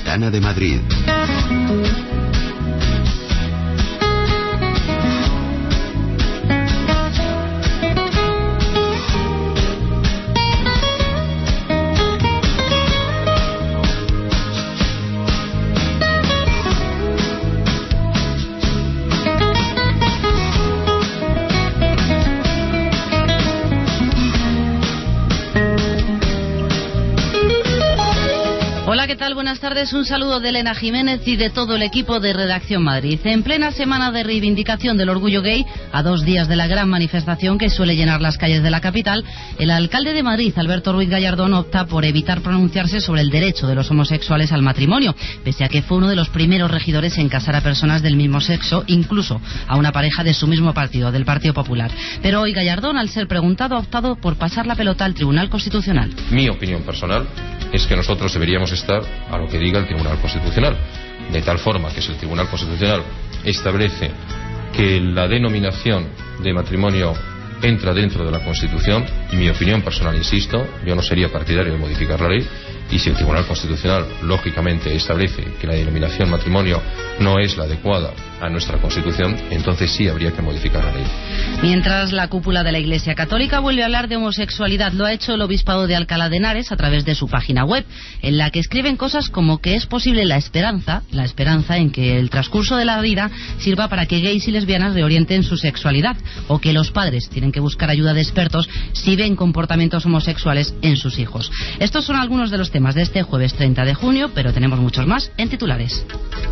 Ventana de Madrid. Buenas tardes, un saludo de Elena Jiménez y de todo el equipo de Redacción Madrid. En plena semana de reivindicación del orgullo gay, a 2 días de la gran manifestación que suele llenar las calles de la capital, el alcalde de Madrid, Alberto Ruiz Gallardón, opta por evitar pronunciarse sobre el derecho de los homosexuales al matrimonio, pese a que fue uno de los primeros regidores en casar a personas del mismo sexo, incluso a una pareja de su mismo partido, del Partido Popular. Pero hoy Gallardón, al ser preguntado, ha optado por pasar la pelota al Tribunal Constitucional. Mi opinión personal es que nosotros deberíamos estar a lo que diga el Tribunal Constitucional, de tal forma que si el Tribunal Constitucional establece que la denominación de matrimonio entra dentro de la Constitución, mi opinión personal, insisto, yo no sería partidario de modificar la ley, y si el Tribunal Constitucional lógicamente establece que la denominación matrimonio no es la adecuada a nuestra Constitución, entonces sí habría que modificar la ley. Mientras la cúpula de la Iglesia Católica vuelve a hablar de homosexualidad, lo ha hecho el Obispado de Alcalá de Henares a través de su página web, en la que escriben cosas como que es posible la esperanza en que el transcurso de la vida sirva para que gays y lesbianas reorienten su sexualidad, o que los padres tienen que buscar ayuda de expertos si ven comportamientos homosexuales en sus hijos. Estos son algunos de los temas de este jueves 30 de junio, pero tenemos muchos más en titulares.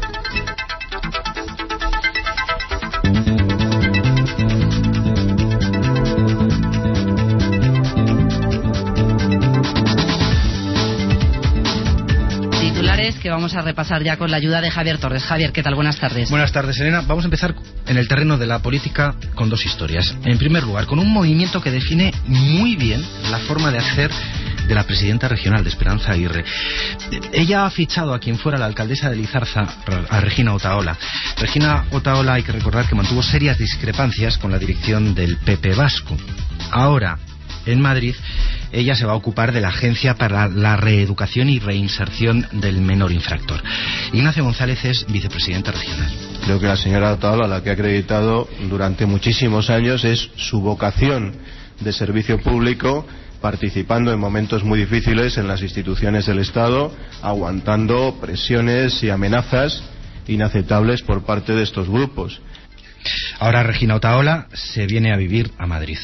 Que vamos a repasar ya con la ayuda de Javier Torres. Javier, ¿qué tal? Buenas tardes. Buenas tardes, Elena. Vamos a empezar en el terreno de la política con 2 historias. En primer lugar, con un movimiento que define muy bien la forma de hacer de la presidenta regional, de Esperanza Aguirre. Ella ha fichado a quien fuera la alcaldesa de Lizarza, a Regina Otaola. Regina Otaola, hay que recordar que mantuvo serias discrepancias con la dirección del PP vasco. Ahora, en Madrid, ella se va a ocupar de la Agencia para la Reeducación y Reinserción del Menor Infractor. Ignacio González es vicepresidenta regional. Creo que la señora Otaola, la que ha acreditado durante muchísimos años, es su vocación de servicio público, participando en momentos muy difíciles en las instituciones del Estado, aguantando presiones y amenazas inaceptables por parte de estos grupos. Ahora Regina Otaola se viene a vivir a Madrid.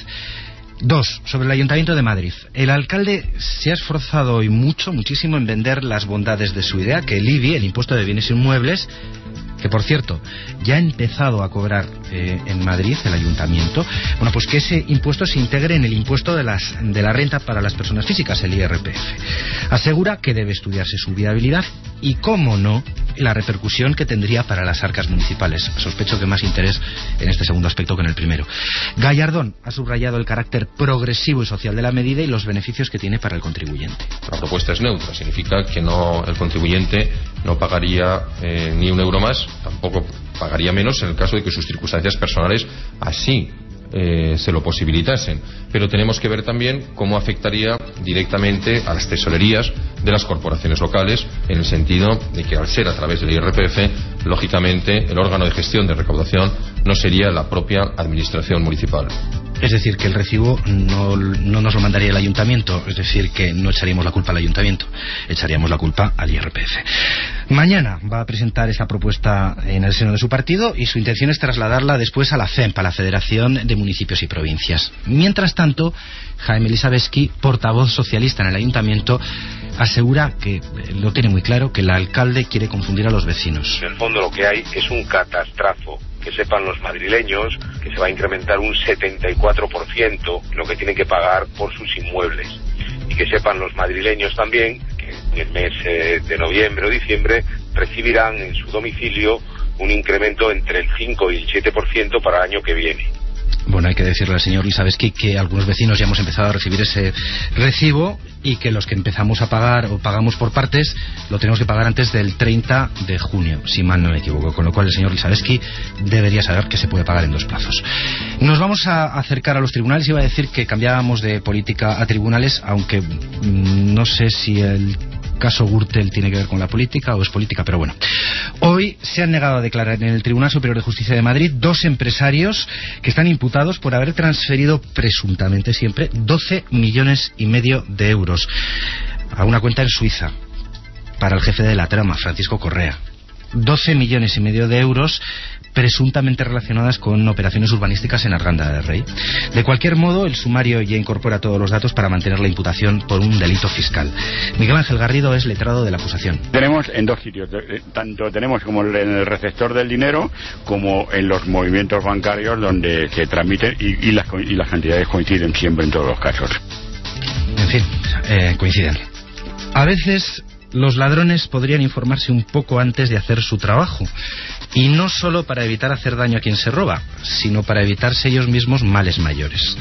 2. Sobre el Ayuntamiento de Madrid. El alcalde se ha esforzado hoy muchísimo en vender las bondades de su idea, que el IBI, el impuesto de bienes inmuebles, que por cierto ya ha empezado a cobrar en Madrid el ayuntamiento, bueno, pues que ese impuesto se integre en el impuesto de la renta para las personas físicas, el IRPF. Asegura que debe estudiarse su viabilidad y, cómo no, la repercusión que tendría para las arcas municipales. Sospecho que más interés en este segundo aspecto que en el primero. Gallardón ha subrayado el carácter progresivo y social de la medida y los beneficios que tiene para el contribuyente. La propuesta es neutra, significa que el contribuyente no pagaría ni un euro más, tampoco pagaría menos en el caso de que sus circunstancias personales así se lo posibilitasen. Pero tenemos que ver también cómo afectaría directamente a las tesorerías de las corporaciones locales, en el sentido de que al ser a través del IRPF, lógicamente el órgano de gestión de recaudación no sería la propia administración municipal. Es decir, que el recibo no nos lo mandaría el ayuntamiento, es decir, que no echaríamos la culpa al ayuntamiento, echaríamos la culpa al IRPF. Mañana va a presentar esta propuesta en el seno de su partido y su intención es trasladarla después a la FEMP, a la Federación de Municipios y Provincias. Mientras tanto, Jaime Lisabeski, portavoz socialista en el ayuntamiento, asegura que lo tiene muy claro, que el alcalde quiere confundir a los vecinos. En el fondo lo que hay es un catastrafo. Que sepan los madrileños que se va a incrementar un 74% lo que tienen que pagar por sus inmuebles. Y que sepan los madrileños también que en el mes de noviembre o diciembre recibirán en su domicilio un incremento entre el 5 y el 7% para el año que viene. Bueno, hay que decirle al señor Lisabeski que algunos vecinos ya hemos empezado a recibir ese recibo y que los que empezamos a pagar o pagamos por partes lo tenemos que pagar antes del 30 de junio, si mal no me equivoco, con lo cual el señor Lisabeski debería saber que se puede pagar en 2 plazos. Nos vamos a acercar a los tribunales. Iba a decir que cambiábamos de política a tribunales, aunque no sé si el caso Gürtel tiene que ver con la política o es política, pero bueno. Hoy se han negado a declarar en el Tribunal Superior de Justicia de Madrid 2 empresarios que están imputados por haber transferido presuntamente siempre 12,5 millones de euros a una cuenta en Suiza para el jefe de la trama, Francisco Correa. 12,5 millones de euros presuntamente relacionadas con operaciones urbanísticas en Arganda de Rey. De cualquier modo, el sumario ya incorpora todos los datos para mantener la imputación por un delito fiscal. Miguel Ángel Garrido es letrado de la acusación. Tenemos en 2 sitios, tanto tenemos como en el receptor del dinero como en los movimientos bancarios donde se transmiten y las cantidades coinciden siempre en todos los casos. En fin, coinciden. A veces los ladrones podrían informarse un poco antes de hacer su trabajo, y no solo para evitar hacer daño a quien se roba, sino para evitarse ellos mismos males mayores.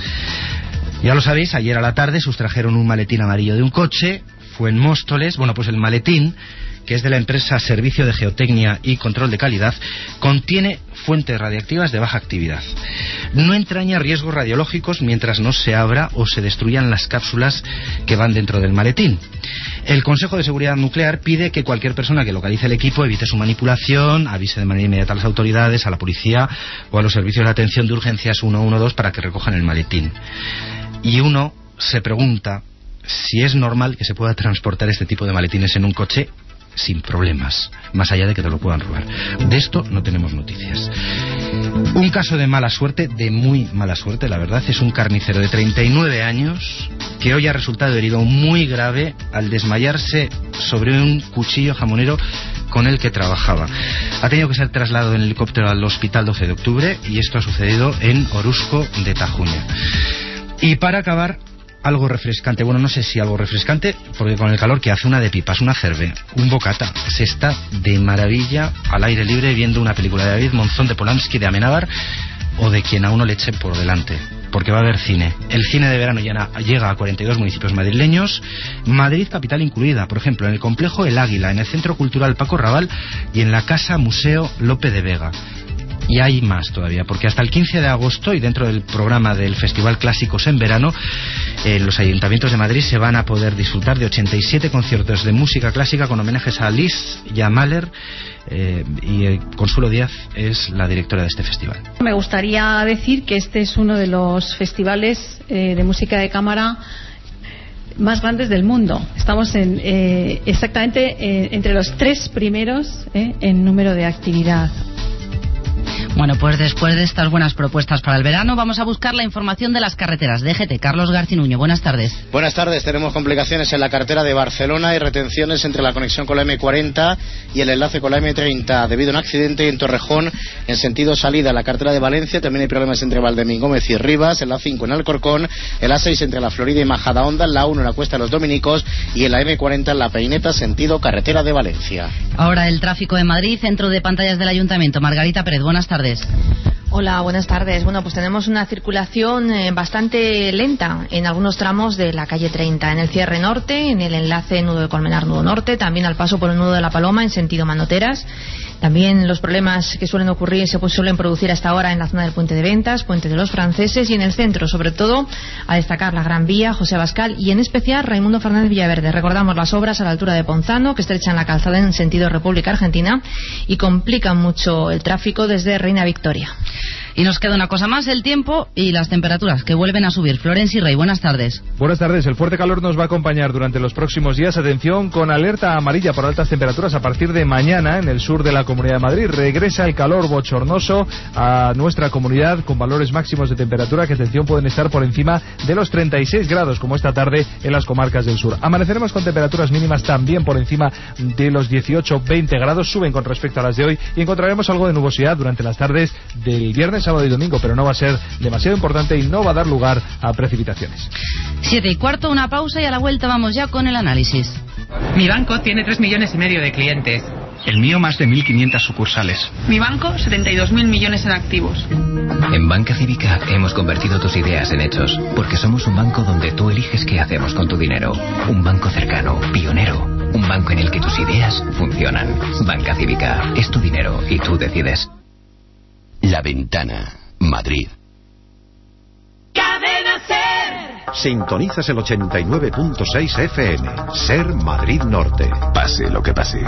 Ya lo sabéis, ayer a la tarde sustrajeron un maletín amarillo de un coche, fue en Móstoles. Bueno, pues el maletín, que es de la empresa Servicio de Geotecnia y Control de Calidad, contiene fuentes radiactivas de baja actividad. No entraña riesgos radiológicos mientras no se abra o se destruyan las cápsulas que van dentro del maletín. El Consejo de Seguridad Nuclear pide que cualquier persona que localice el equipo evite su manipulación, avise de manera inmediata a las autoridades, a la policía o a los servicios de atención de urgencias 112 para que recojan el maletín. Y uno se pregunta si es normal que se pueda transportar este tipo de maletines en un coche sin problemas, más allá de que te lo puedan robar. De esto no tenemos noticias. Un caso de mala suerte, de muy mala suerte, la verdad, es un carnicero de 39 años que hoy ha resultado herido muy grave al desmayarse sobre un cuchillo jamonero con el que trabajaba. Ha tenido que ser trasladado en helicóptero al hospital 12 de octubre y esto ha sucedido en Orusco de Tajuña. Y para acabar, algo refrescante, bueno, no sé si algo refrescante, porque con el calor que hace, una de pipas, una cerve, un bocata, se está de maravilla al aire libre viendo una película de David Monzón, de Polanski, de Amenábar o de quien a uno le eche por delante, porque va a haber cine. El cine de verano ya llega a 42 municipios madrileños, Madrid capital incluida, por ejemplo, en el complejo El Águila, en el Centro Cultural Paco Raval y en la Casa Museo Lope de Vega. Y hay más todavía, porque hasta el 15 de agosto y dentro del programa del Festival Clásicos en Verano, los ayuntamientos de Madrid se van a poder disfrutar de 87 conciertos de música clásica con homenajes a Liszt y a Mahler, y Consuelo Díaz es la directora de este festival. Me gustaría decir que este es uno de los festivales de música de cámara más grandes del mundo. Estamos exactamente entre los 3 primeros en número de actividad. Bueno, pues después de estas buenas propuestas para el verano, vamos a buscar la información de las carreteras. DGT, Carlos Garcinuño, buenas tardes. Buenas tardes, tenemos complicaciones en la carretera de Barcelona y retenciones entre la conexión con la M40 y el enlace con la M30 debido a un accidente en Torrejón en sentido salida. La carretera de Valencia también hay problemas entre Valdemín Gómez y Rivas, en la 5 en Alcorcón, el A6 entre la Florida y Majadahonda, la 1 en la Cuesta de los Dominicos y en la M40 en la Peineta sentido carretera de Valencia. Ahora el tráfico en Madrid, centro de pantallas del Ayuntamiento. Margarita Pérez, buenas tardes. Hola, buenas tardes. Bueno, pues tenemos una circulación bastante lenta en algunos tramos de la calle 30, en el cierre norte, en el enlace nudo de Colmenar, nudo norte, también al paso por el nudo de la Paloma en sentido Manoteras. También los problemas que suelen ocurrir se suelen producir hasta ahora en la zona del Puente de Ventas, Puente de los Franceses y en el centro, sobre todo a destacar la Gran Vía, José Abascal y en especial Raimundo Fernández Villaverde. Recordamos las obras a la altura de Ponzano que estrechan la calzada en sentido República Argentina y complican mucho el tráfico desde Reina Victoria. Y nos queda una cosa más, el tiempo y las temperaturas que vuelven a subir. Florencia y Rey, buenas tardes. Buenas tardes. El fuerte calor nos va a acompañar durante los próximos días. Atención, con alerta amarilla por altas temperaturas a partir de mañana en el sur de la Comunidad de Madrid. Regresa el calor bochornoso a nuestra comunidad con valores máximos de temperatura que, atención, pueden estar por encima de los 36 grados como esta tarde en las comarcas del sur. Amaneceremos con temperaturas mínimas también por encima de los 18-20 grados. Suben con respecto a las de hoy y encontraremos algo de nubosidad durante las tardes del viernes, sábado y domingo, pero no va a ser demasiado importante y no va a dar lugar a precipitaciones. 7:15, una pausa y a la vuelta vamos ya con el análisis. Mi banco tiene 3,5 millones de clientes. El mío más de 1.500 sucursales. Mi banco 72.000 millones en activos. En Banca Cívica hemos convertido tus ideas en hechos, porque somos un banco donde tú eliges qué hacemos con tu dinero. Un banco cercano, pionero, un banco en el que tus ideas funcionan. Banca Cívica, es tu dinero y tú decides. La Ventana, Madrid. Cadena Ser. Sintonizas el 89.6 FM. Ser Madrid Norte. Pase lo que pase.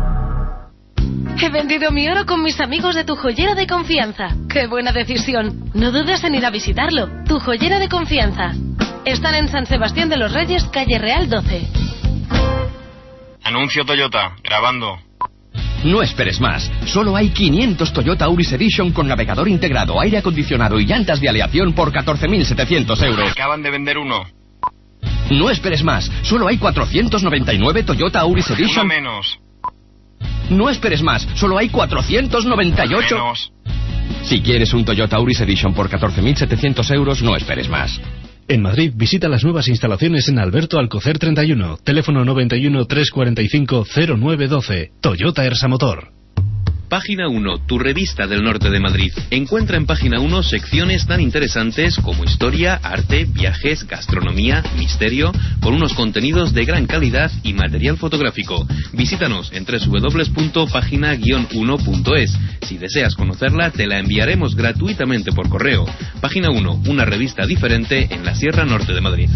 He vendido mi oro con mis amigos de Tu Joyera de Confianza. ¡Qué buena decisión! No dudes en ir a visitarlo. Tu Joyera de Confianza. Están en San Sebastián de los Reyes, calle Real 12. Anuncio Toyota, grabando. No esperes más. Solo hay 500 Toyota Auris Edition con navegador integrado, aire acondicionado y llantas de aleación por 14.700 euros. Acaban de vender uno. No esperes más. Solo hay 499 Toyota Auris Edition. Uno menos. No esperes más. Solo hay 498. Menos. Si quieres un Toyota Auris Edition por 14.700 euros, no esperes más. En Madrid, visita las nuevas instalaciones en Alberto Alcocer 31, teléfono 91 345 0912, Toyota Ersa Motor. Página 1, tu revista del norte de Madrid. Encuentra en Página 1 secciones tan interesantes como historia, arte, viajes, gastronomía, misterio, con unos contenidos de gran calidad y material fotográfico. Visítanos en www.pagina-1.es. Si deseas conocerla, te la enviaremos gratuitamente por correo. Página 1, una revista diferente en la Sierra Norte de Madrid.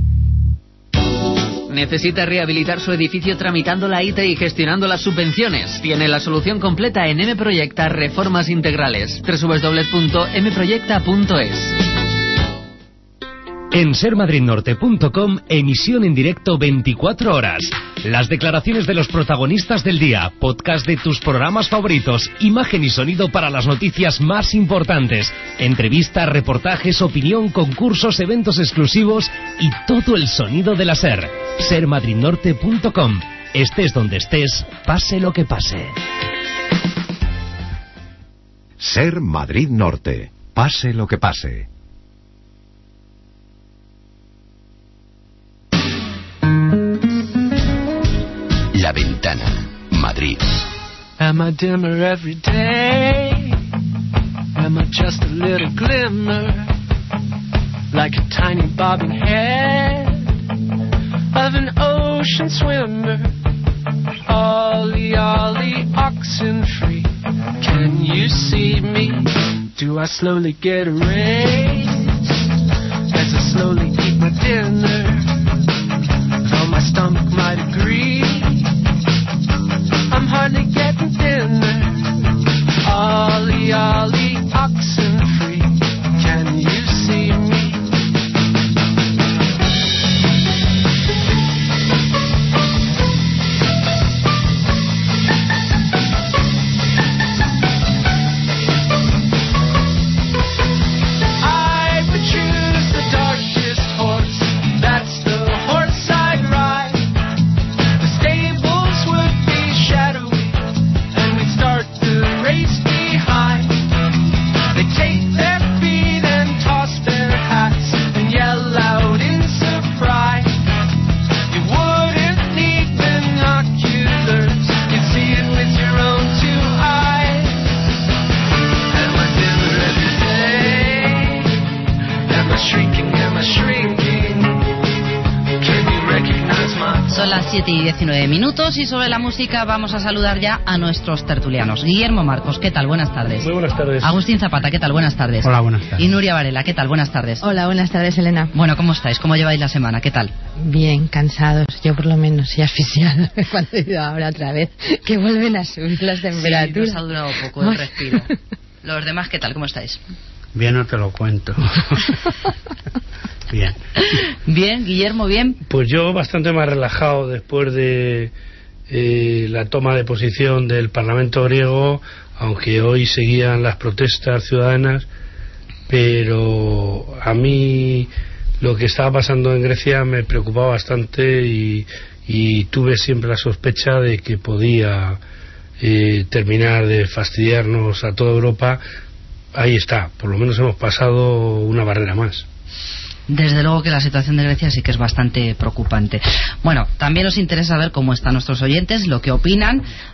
¿Necesita rehabilitar su edificio tramitando la IT y gestionando las subvenciones? Tiene la solución completa en M-Proyecta Reformas Integrales. www.mproyecta.es. En sermadridnorte.com, emisión en directo 24 horas. Las declaraciones de los protagonistas del día, podcast de tus programas favoritos, imagen y sonido para las noticias más importantes, entrevistas, reportajes, opinión, concursos, eventos exclusivos y todo el sonido de la SER. sermadridnorte.com. Estés donde estés, pase lo que pase. Ser Madrid Norte. Pase lo que pase. La Ventana, Madrid. Am I dimmer every day? Am I just a little glimmer? Like a tiny bobbing head of an ocean swimmer. Ollie, ollie, oxen free. Can you see me? Do I slowly get erased as I slowly eat my dinner? Though my stomach might agree, I'm hardly getting thinner. Ollie, ollie, oxen free. Can you see me? I would choose the darkest horse. That's the horse I'd ride. The stables would be shadowy, and we'd start the race behind. They take their feet and toss their hats and yell out in surprise. You wouldn't need binoculars, you'd see it with your own two eyes. Am I dimmer every day? Am I shrinking? Am I shrinking? Can you recognize my... Son las 7:19 y sobre la música vamos a saludar ya a nuestros tertulianos. Guillermo Marcos, ¿qué tal? Buenas tardes. Muy buenas tardes. Agustín Zapata, ¿qué tal? Buenas tardes. Hola, buenas tardes. Y Nuria Varela, ¿qué tal? Buenas tardes. Hola, buenas tardes, Elena. Bueno, ¿cómo estáis? ¿Cómo lleváis la semana? ¿Qué tal? Bien, cansados. Yo por lo menos, y asfixiado cuando he ido ahora otra vez, que vuelven a subir las temperaturas. Sí, nos ha durado poco el respiro. Los demás, ¿qué tal? ¿Cómo estáis? Bien, no te lo cuento. Bien. Bien, Guillermo, bien. Pues yo bastante más relajado después de la toma de posición del Parlamento griego, aunque hoy seguían las protestas ciudadanas, pero a mí lo que estaba pasando en Grecia me preocupaba bastante y tuve siempre la sospecha de que podía terminar de fastidiarnos a toda Europa. Ahí está, por lo menos hemos pasado una barrera más. Desde luego que la situación de Grecia sí que es bastante preocupante. Bueno, también nos interesa ver cómo están nuestros oyentes, lo que opinan.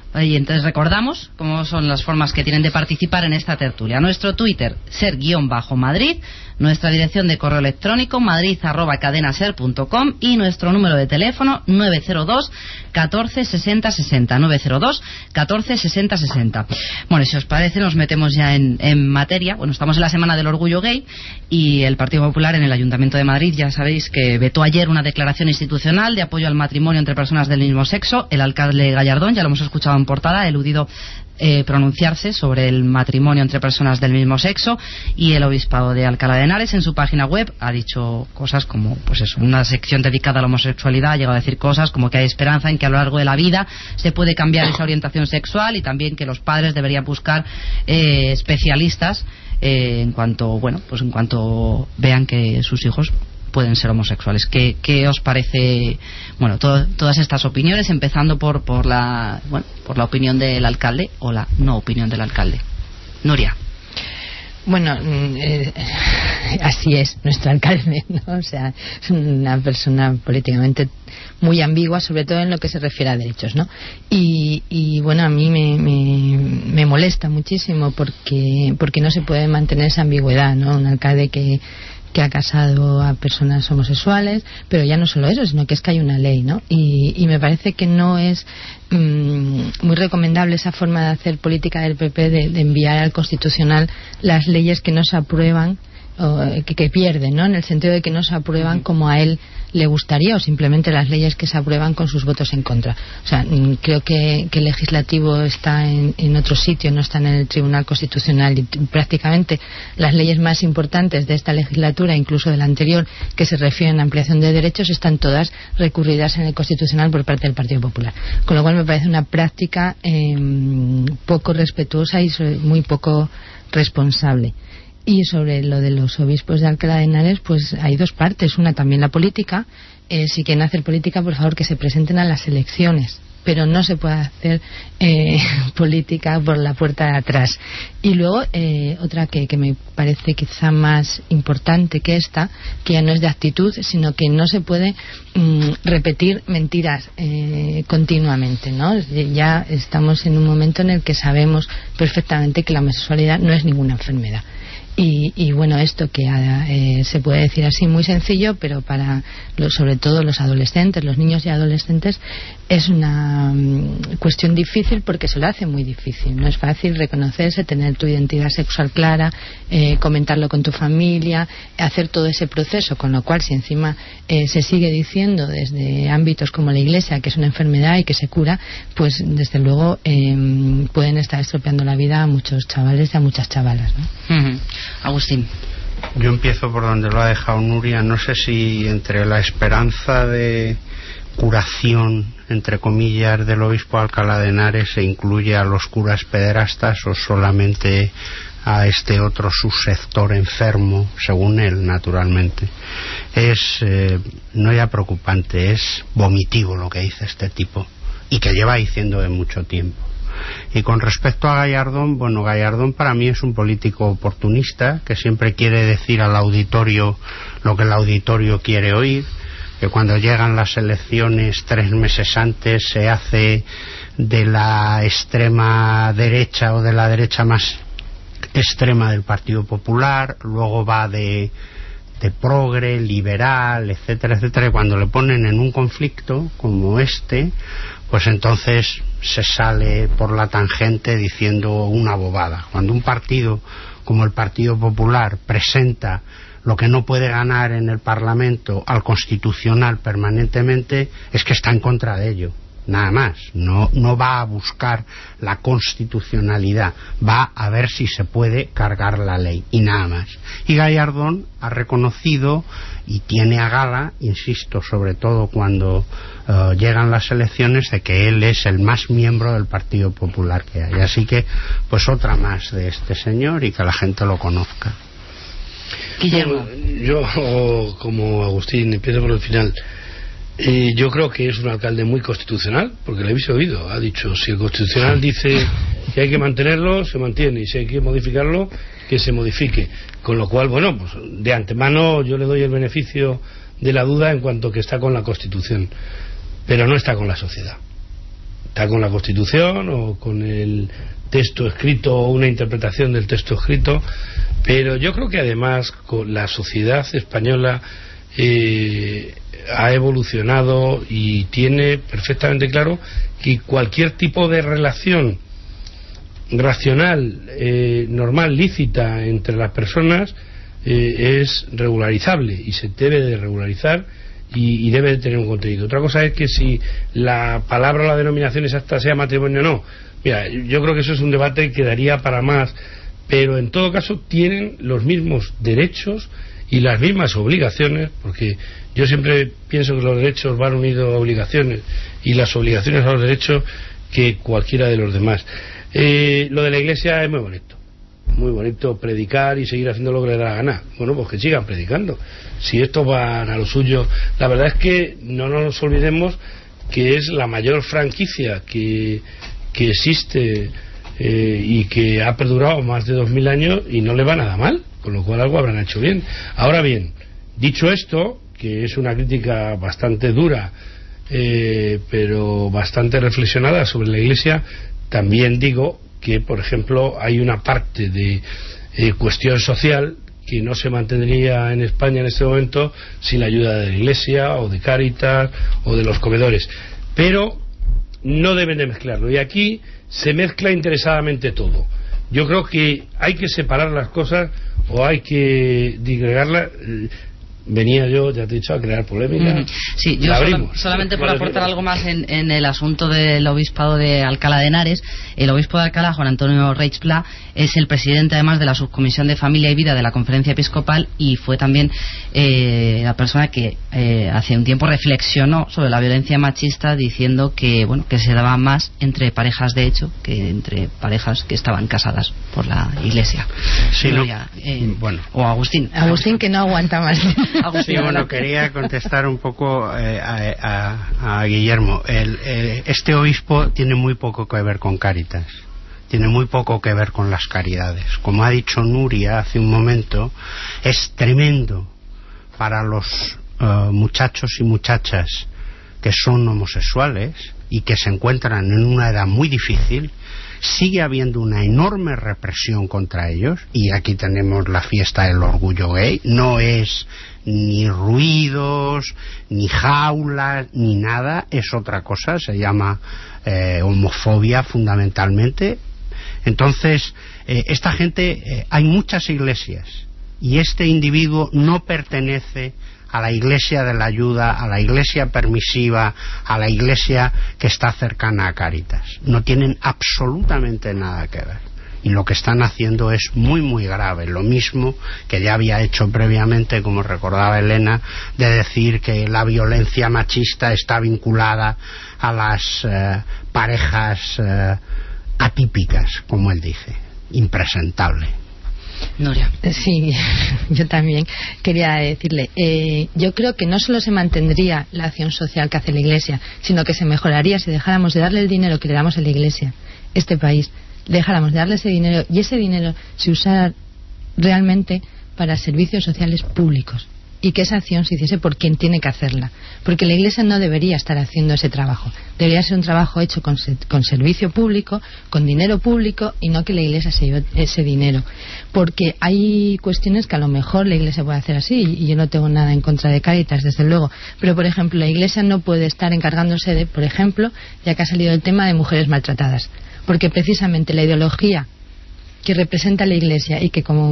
Y entonces recordamos cómo son las formas que tienen de participar en esta tertulia. Nuestro Twitter, ser_Madrid, nuestra dirección de correo electrónico, madrid@cadenaser.com, y nuestro número de teléfono, 902 14 60 60, 902 14 60 60. Bueno, si os parece, nos metemos ya en materia. Bueno, estamos en la Semana del Orgullo Gay y el Partido Popular en el Ayuntamiento de Madrid, ya sabéis que vetó ayer una declaración institucional de apoyo al matrimonio entre personas del mismo sexo. El alcalde Gallardón, ya lo hemos escuchado en portada, ha eludido pronunciarse sobre el matrimonio entre personas del mismo sexo, y el obispado de Alcalá de Henares en su página web ha dicho cosas como, pues eso, una sección dedicada a la homosexualidad, ha llegado a decir cosas como que hay esperanza en que a lo largo de la vida se puede cambiar esa orientación sexual, y también que los padres deberían buscar especialistas en cuanto vean que sus hijos pueden ser homosexuales. ¿Qué os parece, bueno, todas estas opiniones, empezando por la opinión del alcalde o la no opinión del alcalde? Nuria. Bueno, así es nuestro alcalde, ¿no? O sea, es una persona políticamente muy ambigua, sobre todo en lo que se refiere a derechos, ¿no? Y bueno, a mí me molesta muchísimo porque no se puede mantener esa ambigüedad, ¿no? Un alcalde que ha casado a personas homosexuales, pero ya no solo eso, sino que es que hay una ley, ¿no? Y me parece que no es muy recomendable esa forma de hacer política del PP, de enviar al Constitucional las leyes que no se aprueban, o que pierden, ¿no? En el sentido de que no se aprueban como a él le gustaría, o simplemente las leyes que se aprueban con sus votos en contra. O sea, creo que el legislativo está en otro sitio, no está en el Tribunal Constitucional, y prácticamente las leyes más importantes de esta legislatura, incluso de la anterior, que se refieren a ampliación de derechos, están todas recurridas en el Constitucional por parte del Partido Popular. Con lo cual me parece una práctica poco respetuosa y muy poco responsable. Y sobre lo de los obispos de Alcalá de Henares, pues hay dos partes. Una, también la política. Si quieren hacer política, por favor, que se presenten a las elecciones. Pero no se puede hacer política por la puerta de atrás. Y luego, otra que me parece quizá más importante que esta, que ya no es de actitud, sino que no se puede repetir mentiras continuamente, ¿no? Ya estamos en un momento en el que sabemos perfectamente que la homosexualidad no es ninguna enfermedad. Y bueno, esto que se puede decir así muy sencillo, pero para sobre todo los adolescentes, los niños y adolescentes, es una cuestión difícil, porque se lo hace muy difícil. No es fácil reconocerse, tener tu identidad sexual clara, comentarlo con tu familia, hacer todo ese proceso, con lo cual si encima se sigue diciendo desde ámbitos como la Iglesia que es una enfermedad y que se cura, pues desde luego pueden estar estropeando la vida a muchos chavales y a muchas chavalas, ¿no? Uh-huh. Agustín. Yo empiezo por donde lo ha dejado Nuria. No sé si entre la esperanza de curación, entre comillas, del obispo de Alcalá de Henares se incluye a los curas pederastas o solamente a este otro subsector enfermo, según él, naturalmente. Es no ya preocupante, es vomitivo lo que dice este tipo, y que lleva diciendo de mucho tiempo. Y con respecto a Gallardón, bueno, Gallardón para mí es un político oportunista que siempre quiere decir al auditorio lo que el auditorio quiere oír, que cuando llegan las elecciones 3 meses antes se hace de la extrema derecha o de la derecha más extrema del Partido Popular, luego va de progre, liberal, etcétera, etcétera, y cuando le ponen en un conflicto como este, pues entonces se sale por la tangente diciendo una bobada. Cuando un partido como el Partido Popular presenta lo que no puede ganar en el Parlamento al Constitucional permanentemente, es que está en contra de ello. Nada más, no va a buscar la constitucionalidad, va a ver si se puede cargar la ley, y nada más. Y Gallardón ha reconocido y tiene a gala, insisto, sobre todo cuando llegan las elecciones, de que él es el más miembro del Partido Popular que hay. Así que, pues otra más de este señor, y que la gente lo conozca. Guillermo. Yo, como Agustín, empiezo por el final. Yo creo que es un alcalde muy constitucional, porque le habéis oído, ha dicho, si el Constitucional dice que hay que mantenerlo, se mantiene, y si hay que modificarlo, que se modifique. Con lo cual, bueno, pues de antemano yo le doy el beneficio de la duda en cuanto que está con la Constitución, pero no está con la sociedad. está con la Constitución o con el texto escrito o una interpretación del texto escrito, pero yo creo que además con la sociedad española ha evolucionado y tiene perfectamente claro que cualquier tipo de relación racional, normal, lícita entre las personas es regularizable y se debe de regularizar y debe de tener un contenido. Otra cosa es que si la palabra o la denominación exacta sea matrimonio o no. Mira, yo creo que eso es un debate que daría para más, pero en todo caso tienen los mismos derechos y las mismas obligaciones, porque yo siempre pienso que los derechos van unidos a obligaciones y las obligaciones a los derechos que cualquiera de los demás. Lo de la Iglesia es muy bonito predicar y seguir haciendo lo que le da la gana. Bueno, pues que sigan predicando. Si estos van a lo suyo, la verdad es que no nos olvidemos que es la mayor franquicia que existe y que ha perdurado más de 2000 años y no le va nada mal, con lo cual algo habrán hecho bien. Ahora bien, dicho esto, que es una crítica bastante dura, pero bastante reflexionada sobre la Iglesia, también digo que, por ejemplo, hay una parte de cuestión social que no se mantendría en España en este momento sin la ayuda de la Iglesia o de Cáritas o de los comedores, pero no deben de mezclarlo, y aquí se mezcla interesadamente todo. Yo creo que hay que separar las cosas o hay que digregarlas. Venía yo, ya te he dicho, a crear polémica. Sí, yo solamente por aportar algo más en el asunto del obispado de Alcalá de Henares. El obispo de Alcalá, Juan Antonio Reig Pla, es el presidente además de la subcomisión de Familia y Vida de la Conferencia Episcopal, y fue también la persona que hace un tiempo reflexionó sobre la violencia machista, diciendo que bueno, que se daba más entre parejas de hecho que entre parejas que estaban casadas por la Iglesia. Sí, bueno. O Agustín que no aguanta más. Sí, bueno, quería contestar un poco a Guillermo. Este obispo tiene muy poco que ver con Cáritas, tiene muy poco que ver con las caridades. Como ha dicho Nuria hace un momento, es tremendo para los muchachos y muchachas que son homosexuales y que se encuentran en una edad muy difícil. Sigue habiendo una enorme represión contra ellos, y aquí tenemos la fiesta del orgullo gay. No es ni ruidos, ni jaulas, ni nada, es otra cosa, se llama homofobia fundamentalmente. Entonces, esta gente, hay muchas iglesias, y este individuo no pertenece a la iglesia de la ayuda, a la iglesia permisiva, a la iglesia que está cercana a Cáritas. No tienen absolutamente nada que ver. Y lo que están haciendo es muy muy grave, lo mismo que ya había hecho previamente, como recordaba Elena, de decir que la violencia machista está vinculada a las parejas atípicas, como él dice. Impresentable. Nuria. Sí, yo también quería decirle, yo creo que no solo se mantendría la acción social que hace la Iglesia, sino que se mejoraría si dejáramos de darle el dinero que le damos a la Iglesia, este país, dejáramos de darle ese dinero y ese dinero se usara realmente para servicios sociales públicos, y que esa acción se hiciese por quien tiene que hacerla, porque la Iglesia no debería estar haciendo ese trabajo, debería ser un trabajo hecho con servicio público, con dinero público, y no que la Iglesia se lleve ese dinero, porque hay cuestiones que a lo mejor la Iglesia puede hacer así, y yo no tengo nada en contra de Cáritas, desde luego, pero por ejemplo la Iglesia no puede estar encargándose de, por ejemplo, ya que ha salido el tema de mujeres maltratadas, porque precisamente la ideología que representa la Iglesia, y que como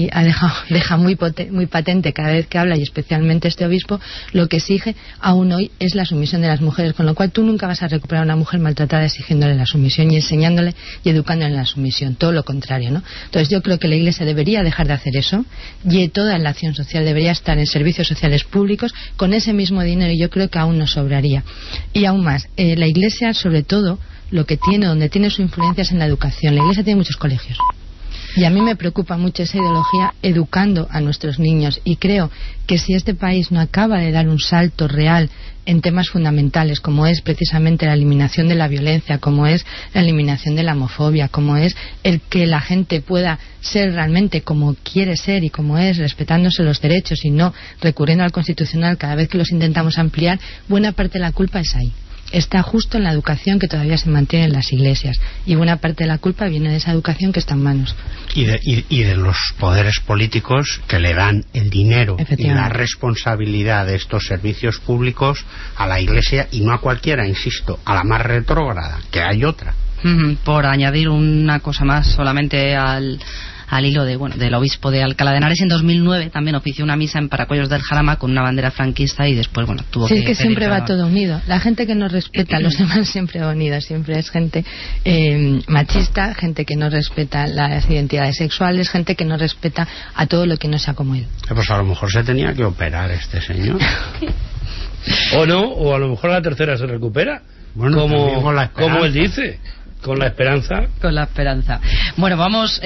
deja muy patente cada vez que habla, y especialmente este obispo, lo que exige aún hoy es la sumisión de las mujeres, con lo cual tú nunca vas a recuperar a una mujer maltratada exigiéndole la sumisión y enseñándole y educándole en la sumisión, todo lo contrario, ¿no? Entonces yo creo que la Iglesia debería dejar de hacer eso, y toda la acción social debería estar en servicios sociales públicos con ese mismo dinero, y yo creo que aún nos sobraría. Y aún más, la Iglesia, sobre todo, lo que tiene, donde tiene su influencia es en la educación. La Iglesia tiene muchos colegios, y a mí me preocupa mucho esa ideología educando a nuestros niños, y creo que si este país no acaba de dar un salto real en temas fundamentales, como es precisamente la eliminación de la violencia, como es la eliminación de la homofobia, como es el que la gente pueda ser realmente como quiere ser y como es, respetándose los derechos y no recurriendo al Constitucional cada vez que los intentamos ampliar, buena parte de la culpa es ahí. está justo en la educación que todavía se mantiene en las iglesias, y buena parte de la culpa viene de esa educación que está en manos y de los poderes políticos que le dan el dinero y la responsabilidad de estos servicios públicos a la iglesia, y no a cualquiera, insisto, a la más retrógrada, que hay otra. Por añadir una cosa más solamente al hilo del obispo de Alcalá de Henares, en 2009 también ofició una misa en Paracuellos del Jarama con una bandera franquista, y después tuvo que... Sí, es que siempre va todo unido. La gente que no respeta a los demás siempre va unida, siempre es gente machista, gente que no respeta las identidades sexuales, gente que no respeta a todo lo que no sea como él. Pues a lo mejor se tenía que operar este señor. O no, o a lo mejor la tercera se recupera, como él dice. Con la esperanza. Con la esperanza. Bueno, vamos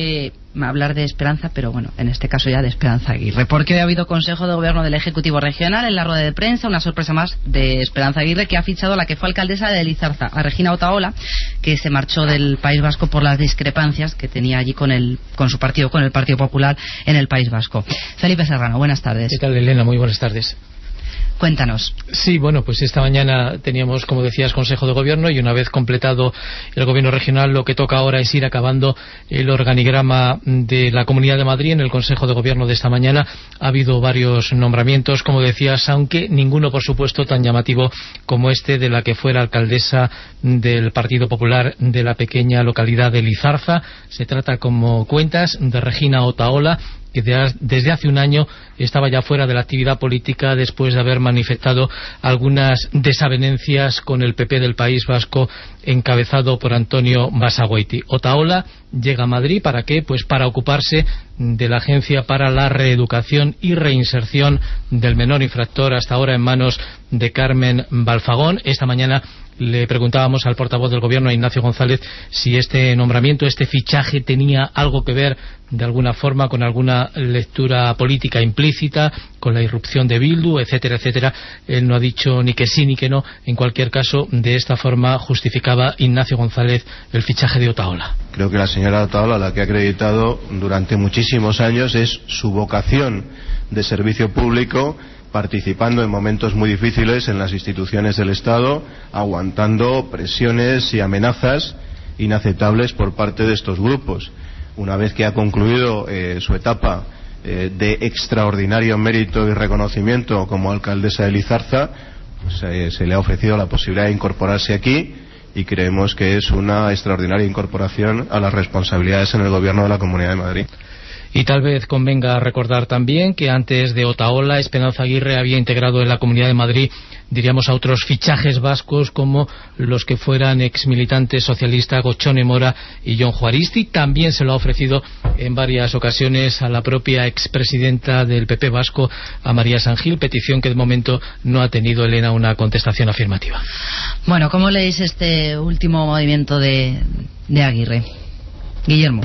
a hablar de esperanza, pero en este caso ya de Esperanza Aguirre, porque hoy ha habido Consejo de Gobierno del Ejecutivo Regional. En la rueda de prensa, una sorpresa más de Esperanza Aguirre, que ha fichado a la que fue alcaldesa de Lizarza, a Regina Otaola, que se marchó del País Vasco por las discrepancias que tenía allí con su partido, con el Partido Popular en el País Vasco. Felipe Serrano, buenas tardes. ¿Qué tal, Elena? Muy buenas tardes. Cuéntanos. Sí, pues esta mañana teníamos, como decías, Consejo de Gobierno, y una vez completado el Gobierno regional, lo que toca ahora es ir acabando el organigrama de la Comunidad de Madrid. En el Consejo de Gobierno de esta mañana ha habido varios nombramientos, como decías, aunque ninguno, por supuesto, tan llamativo como este de la que fuera alcaldesa del Partido Popular de la pequeña localidad de Lizarza. Se trata, como cuentas, de Regina Otaola, que desde hace un año estaba ya fuera de la actividad política después de haber manifestado algunas desavenencias con el PP del País Vasco, encabezado por Antonio Basagoiti. Otaola llega a Madrid, ¿para qué? Pues para ocuparse de la Agencia para la Reeducación y Reinserción del Menor Infractor, hasta ahora en manos de Carmen Balfagón. Esta mañana le preguntábamos al portavoz del Gobierno, a Ignacio González, si este nombramiento, este fichaje, tenía algo que ver de alguna forma con alguna lectura política implícita, con la irrupción de Bildu, etcétera, etcétera. Él no ha dicho ni que sí ni que no. En cualquier caso, de esta forma justificaba Ignacio González el fichaje de Otaola. Creo que la señora Otaola, la que ha acreditado durante muchísimos años, es su vocación de servicio público, participando en momentos muy difíciles en las instituciones del Estado, aguantando presiones y amenazas inaceptables por parte de estos grupos. Una vez que ha concluido su etapa de extraordinario mérito y reconocimiento como alcaldesa de Lizarza, pues, se le ha ofrecido la posibilidad de incorporarse aquí, y creemos que es una extraordinaria incorporación a las responsabilidades en el Gobierno de la Comunidad de Madrid. Y tal vez convenga recordar también que antes de Otaola, Esperanza Aguirre había integrado en la Comunidad de Madrid, diríamos, a otros fichajes vascos como los que fueran exmilitantes socialistas Gochone Mora y Jon Juaristi. También se lo ha ofrecido en varias ocasiones a la propia expresidenta del PP vasco, a María Sangil, petición que de momento no ha tenido, Elena, una contestación afirmativa. Bueno, ¿cómo leéis este último movimiento de Aguirre? Guillermo.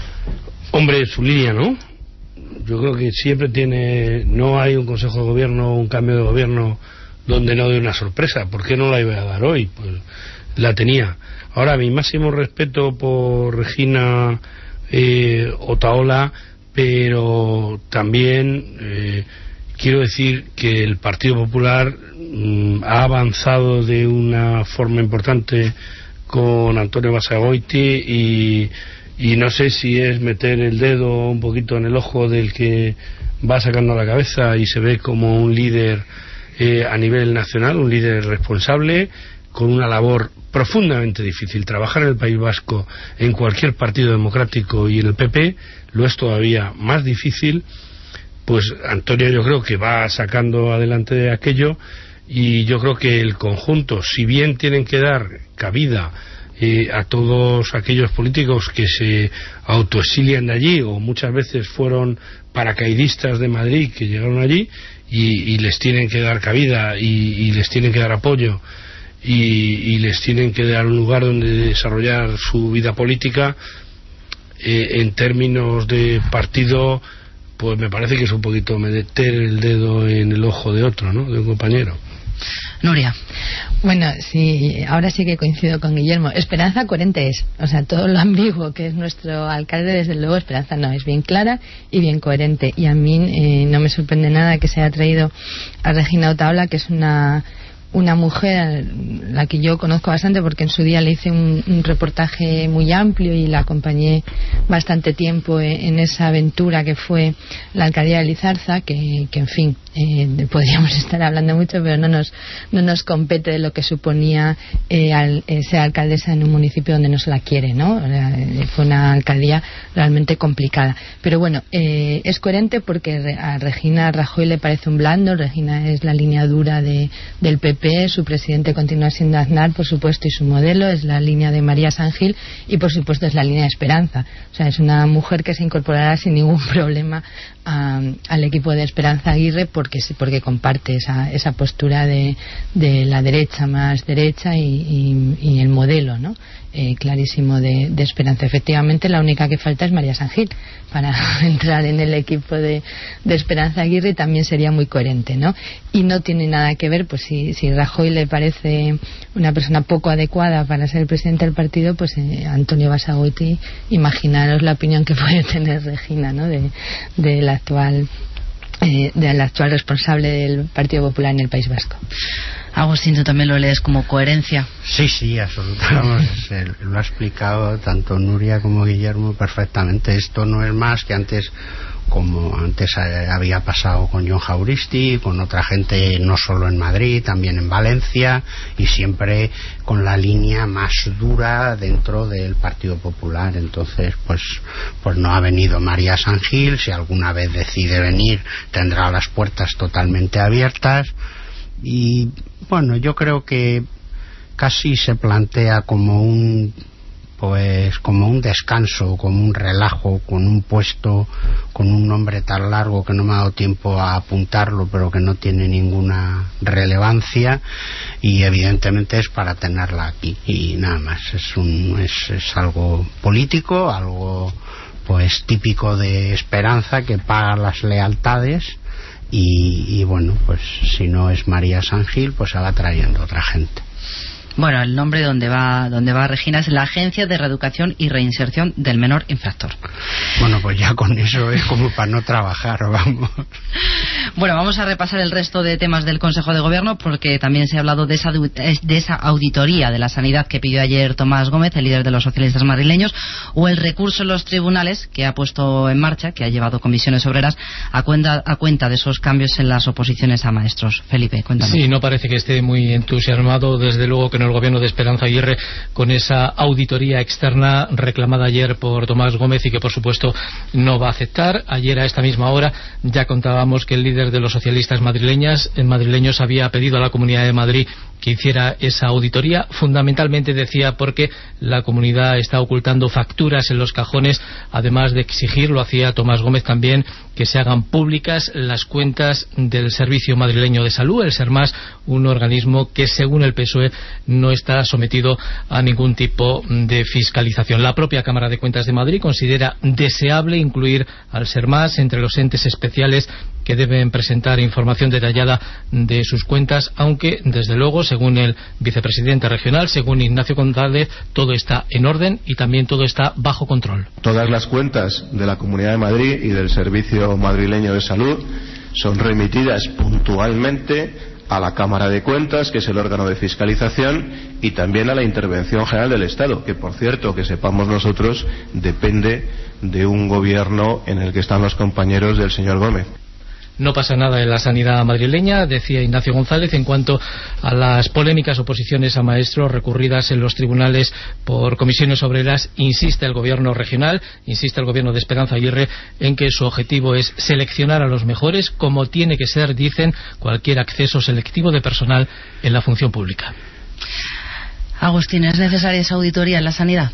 Hombre, su línea, ¿no? Yo creo que siempre no hay un Consejo de Gobierno, un cambio de gobierno donde no dé una sorpresa. ¿Por qué no la iba a dar hoy? Pues la tenía. Ahora, mi máximo respeto por Regina Otaola, pero también quiero decir que el Partido Popular ha avanzado de una forma importante con Antonio Basagoiti, y no sé si es meter el dedo un poquito en el ojo del que va sacando la cabeza y se ve como un líder a nivel nacional, un líder responsable, con una labor profundamente difícil. Trabajar en el País Vasco, en cualquier partido democrático, y en el PP lo es todavía más difícil. Pues Antonio, yo creo que va sacando adelante aquello, y yo creo que el conjunto, si bien tienen que dar cabida a todos aquellos políticos que se autoexilian de allí, o muchas veces fueron paracaidistas de Madrid que llegaron allí, y les tienen que dar cabida, y les tienen que dar apoyo, y les tienen que dar un lugar donde desarrollar su vida política, en términos de partido, pues me parece que es un poquito meter el dedo en el ojo de otro, ¿no?, de un compañero. Nuria. Bueno, sí, ahora sí que coincido con Guillermo. Esperanza coherente es, o sea, todo lo ambiguo que es nuestro alcalde, desde luego Esperanza no, es bien clara y bien coherente. Y a mí no me sorprende nada que se haya traído a Regina Otaola, que es una mujer, la que yo conozco bastante porque en su día le hice un reportaje muy amplio y la acompañé bastante tiempo en esa aventura que fue la alcaldía de Lizarza, que en fin, podríamos estar hablando mucho, pero no nos compete de lo que suponía ser alcaldesa en un municipio donde no se la quiere, ¿no? Fue una alcaldía realmente complicada. Pero bueno, es coherente porque a Regina Rajoy le parece un blando. Regina es la línea dura del PP, su presidente continúa siendo Aznar, por supuesto, y su modelo es la línea de María San Gil y por supuesto es la línea de Esperanza. O sea, es una mujer que se incorporará sin ningún problema al equipo de Esperanza Aguirre porque comparte esa postura de la derecha más derecha y el modelo, ¿no? Clarísimo de Esperanza. Efectivamente, la única que falta es María San Gil para entrar en el equipo de Esperanza Aguirre, y también sería muy coherente, ¿no? Y no tiene nada que ver, pues si Rajoy le parece una persona poco adecuada para ser el presidente del partido, pues Antonio Basagoiti, imaginaros la opinión que puede tener Regina, ¿no? Del actual responsable del Partido Popular en el País Vasco. Agustín, tú también lo lees como coherencia. Sí, absolutamente. Lo ha explicado tanto Nuria como Guillermo perfectamente. Esto no es más que antes, como antes había pasado con Jon Jauristi, con otra gente, no solo en Madrid, también en Valencia, y siempre con la línea más dura dentro del Partido Popular. Entonces, pues no ha venido María San Gil. Si alguna vez decide venir, tendrá las puertas totalmente abiertas. Y bueno, yo creo que casi se plantea como un descanso, como un relajo, con un puesto, con un nombre tan largo que no me ha dado tiempo a apuntarlo, pero que no tiene ninguna relevancia, y evidentemente es para tenerla aquí y nada más. Es algo político, algo pues típico de Esperanza, que paga las lealtades. Y bueno, pues si no es María San Gil, pues se va trayendo otra gente. Bueno, el nombre donde va Regina es la Agencia de Reeducación y Reinserción del Menor Infractor. Bueno, pues ya con eso es como para no trabajar, vamos. Bueno, vamos a repasar el resto de temas del Consejo de Gobierno, porque también se ha hablado de esa auditoría de la sanidad que pidió ayer Tomás Gómez, el líder de los socialistas madrileños, o el recurso en los tribunales que ha puesto en marcha, que ha llevado comisiones obreras a cuenta de esos cambios en las oposiciones a maestros. Felipe, cuéntanos. Sí, no parece que esté muy entusiasmado, desde luego, que en el gobierno de Esperanza Aguirre, con esa auditoría externa reclamada ayer por Tomás Gómez y que por supuesto no va a aceptar. Ayer a esta misma hora ya contábamos que el líder de los socialistas madrileños había pedido a la Comunidad de Madrid que hiciera esa auditoría, fundamentalmente, decía, porque la comunidad está ocultando facturas en los cajones, además de exigir, lo hacía Tomás Gómez también, que se hagan públicas las cuentas del Servicio Madrileño de Salud, el SERMAS, un organismo que según el PSOE no está sometido a ningún tipo de fiscalización. La propia Cámara de Cuentas de Madrid considera deseable incluir al SERMAS entre los entes especiales que deben presentar información detallada de sus cuentas, aunque desde luego, según el vicepresidente regional, según Ignacio González, todo está en orden y también todo está bajo control. Todas las cuentas de la Comunidad de Madrid y del Servicio Madrileño de Salud son remitidas puntualmente a la Cámara de Cuentas, que es el órgano de fiscalización, y también a la Intervención General del Estado, que por cierto, que sepamos nosotros, depende de un gobierno en el que están los compañeros del señor Gómez. No pasa nada en la sanidad madrileña, decía Ignacio González. En cuanto a las polémicas oposiciones a maestros recurridas en los tribunales por comisiones obreras, insiste el gobierno regional, insiste el gobierno de Esperanza Aguirre en que su objetivo es seleccionar a los mejores, como tiene que ser, dicen, cualquier acceso selectivo de personal en la función pública. Agustín, ¿es necesaria esa auditoría en la sanidad?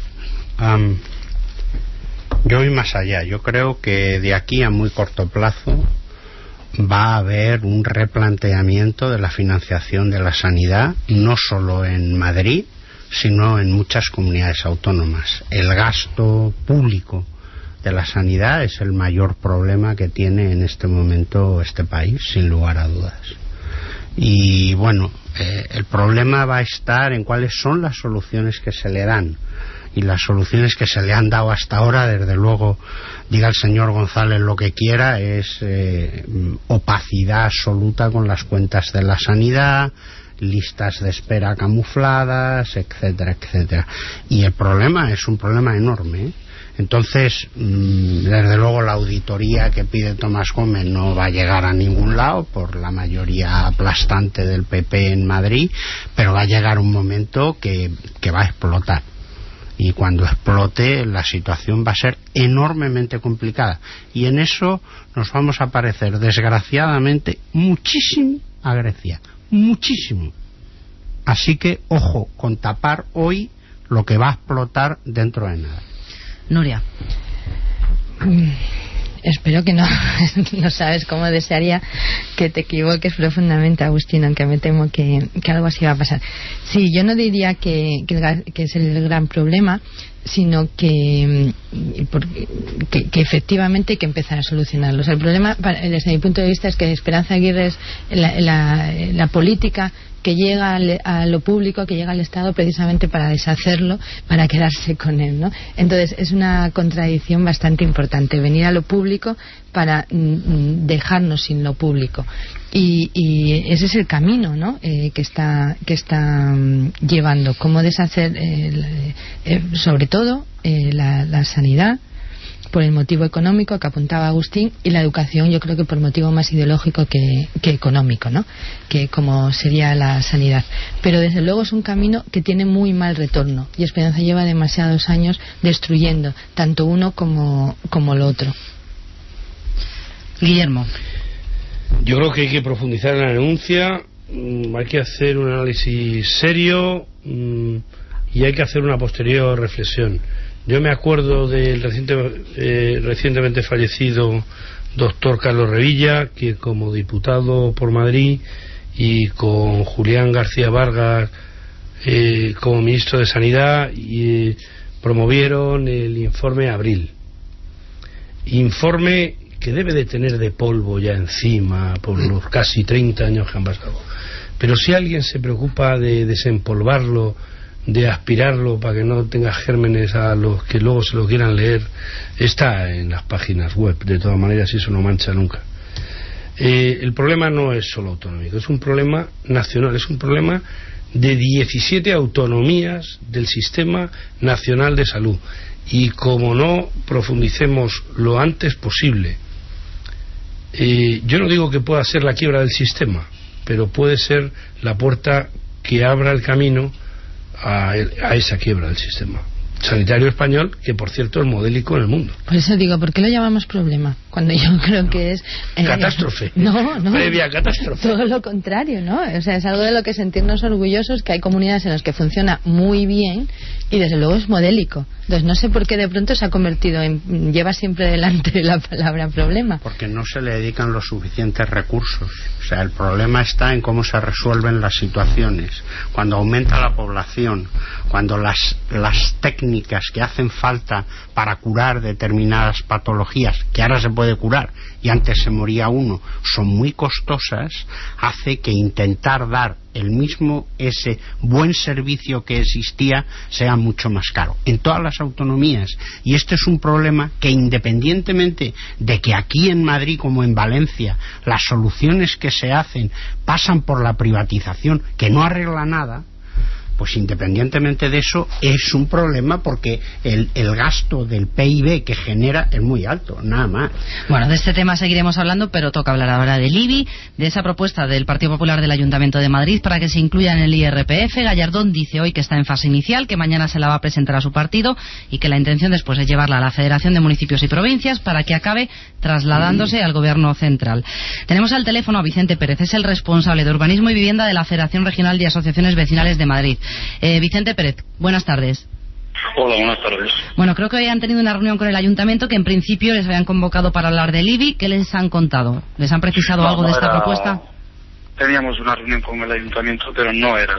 Yo voy más allá. Yo creo que de aquí a muy corto plazo va a haber un replanteamiento de la financiación de la sanidad, no solo en Madrid, sino en muchas comunidades autónomas. El gasto público de la sanidad es el mayor problema que tiene en este momento este país, sin lugar a dudas. Y bueno, el problema va a estar en cuáles son las soluciones que se le dan. Y las soluciones que se le han dado hasta ahora, desde luego, diga el señor González lo que quiera, es opacidad absoluta con las cuentas de la sanidad, listas de espera camufladas, etcétera, etcétera. Y el problema es un problema enorme, ¿eh? Entonces, desde luego la auditoría que pide Tomás Gómez no va a llegar a ningún lado por la mayoría aplastante del PP en Madrid, pero va a llegar un momento que va a explotar. Y cuando explote, la situación va a ser enormemente complicada. Y en eso nos vamos a parecer, desgraciadamente, muchísimo a Grecia. Muchísimo. Así que, ojo, con tapar hoy lo que va a explotar dentro de nada. Nuria. Espero que no. No sabes cómo desearía que te equivoques profundamente, Agustín, aunque me temo que algo así va a pasar. Sí, yo no diría que es el gran problema, sino que efectivamente hay que empezar a solucionarlo. O sea, el problema, desde mi punto de vista, es que Esperanza Aguirre es la política que llega a lo público, que llega al Estado precisamente para deshacerlo, para quedarse con él, ¿no? Entonces es una contradicción bastante importante, venir a lo público para dejarnos sin lo público. Y ese es el camino, ¿no? que está llevando, cómo deshacer sobre todo la sanidad por el motivo económico que apuntaba Agustín, y la educación yo creo que por motivo más ideológico que económico, ¿no? Que como sería la sanidad. Pero desde luego es un camino que tiene muy mal retorno, y Esperanza lleva demasiados años destruyendo tanto uno como lo otro. Guillermo. Yo creo que hay que profundizar en la denuncia, hay que hacer un análisis serio y hay que hacer una posterior reflexión. Yo me acuerdo del recientemente fallecido doctor Carlos Revilla, que como diputado por Madrid y con Julián García Vargas como ministro de Sanidad promovieron el informe Abril. Informe que debe de tener de polvo ya encima por los casi 30 años que han pasado. Pero si alguien se preocupa de desempolvarlo, de aspirarlo para que no tenga gérmenes a los que luego se lo quieran leer, está en las páginas web, de todas maneras, y eso no mancha nunca. El problema no es solo autonómico, es un problema nacional, es un problema de 17 autonomías del Sistema Nacional de Salud, y como no profundicemos lo antes posible, yo no digo que pueda ser la quiebra del sistema, pero puede ser la puerta que abra el camino a esa quiebra del sistema sanitario español, que por cierto es modélico en el mundo. Por eso digo, ¿por qué lo llamamos problema? Cuando yo creo que es catástrofe. No, previa catástrofe. Todo lo contrario, ¿no? O sea, es algo de lo que sentirnos orgullosos, que hay comunidades en las que funciona muy bien y desde luego es modélico. Entonces no sé por qué de pronto se ha convertido en, lleva siempre delante la palabra problema. Porque no se le dedican los suficientes recursos. O sea, el problema está en cómo se resuelven las situaciones. Cuando aumenta la población, cuando las técnicas que hacen falta para curar determinadas patologías, que ahora se puede curar y antes se moría uno, son muy costosas, hace que intentar dar ese buen servicio que existía sea mucho más caro en todas las autonomías. Y este es un problema que, independientemente de que aquí en Madrid como en Valencia las soluciones que se hacen pasan por la privatización, que no arregla nada, pues independientemente de eso es un problema, porque el gasto del PIB que genera es muy alto, nada más. Bueno, de este tema seguiremos hablando, pero toca hablar ahora del IBI, de esa propuesta del Partido Popular del Ayuntamiento de Madrid para que se incluya en el IRPF. Gallardón dice hoy que está en fase inicial, que mañana se la va a presentar a su partido y que la intención después es llevarla a la Federación de Municipios y Provincias para que acabe trasladándose al Gobierno central. Tenemos al teléfono a Vicente Pérez, es el responsable de Urbanismo y Vivienda de la Federación Regional de Asociaciones Vecinales de Madrid. Vicente Pérez, buenas tardes. Hola, buenas tardes. Bueno, creo que hoy han tenido una reunión con el Ayuntamiento, que en principio les habían convocado para hablar del IBI. ¿Qué les han contado? ¿Les han precisado algo de esta propuesta? Teníamos una reunión con el Ayuntamiento, pero no era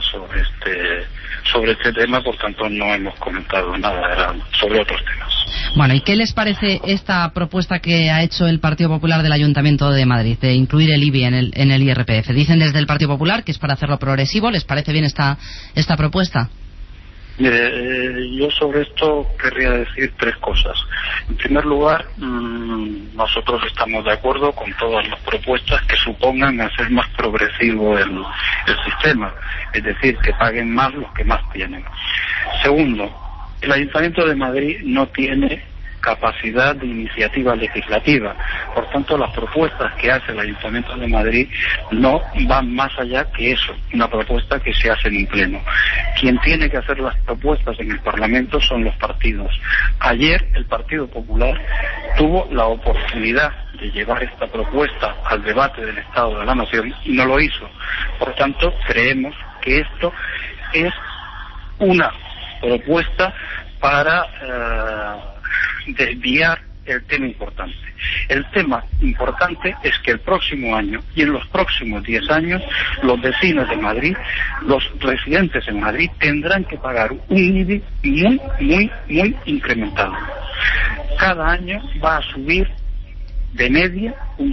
sobre este tema, por tanto no hemos comentado nada, era sobre otros temas. Bueno, ¿y qué les parece esta propuesta que ha hecho el Partido Popular del Ayuntamiento de Madrid, de incluir el IBI en el IRPF? Dicen desde el Partido Popular que es para hacerlo progresivo. ¿Les parece bien esta propuesta? Mire, yo sobre esto querría decir tres cosas. En primer lugar, nosotros estamos de acuerdo con todas las propuestas que supongan hacer más progresivo el sistema, es decir, que paguen más los que más tienen. Segundo, el Ayuntamiento de Madrid no tiene capacidad de iniciativa legislativa. Por tanto, las propuestas que hace el Ayuntamiento de Madrid no van más allá que eso, una propuesta que se hace en un pleno. Quien tiene que hacer las propuestas en el Parlamento son los partidos. Ayer el Partido Popular tuvo la oportunidad de llevar esta propuesta al debate del Estado de la Nación y no lo hizo. Por tanto, creemos que esto es una propuesta para desviar el tema importante. El tema importante es que el próximo año y en los próximos 10 años los vecinos de Madrid, los residentes en Madrid, tendrán que pagar un IBI muy incrementado. Cada año va a subir de media un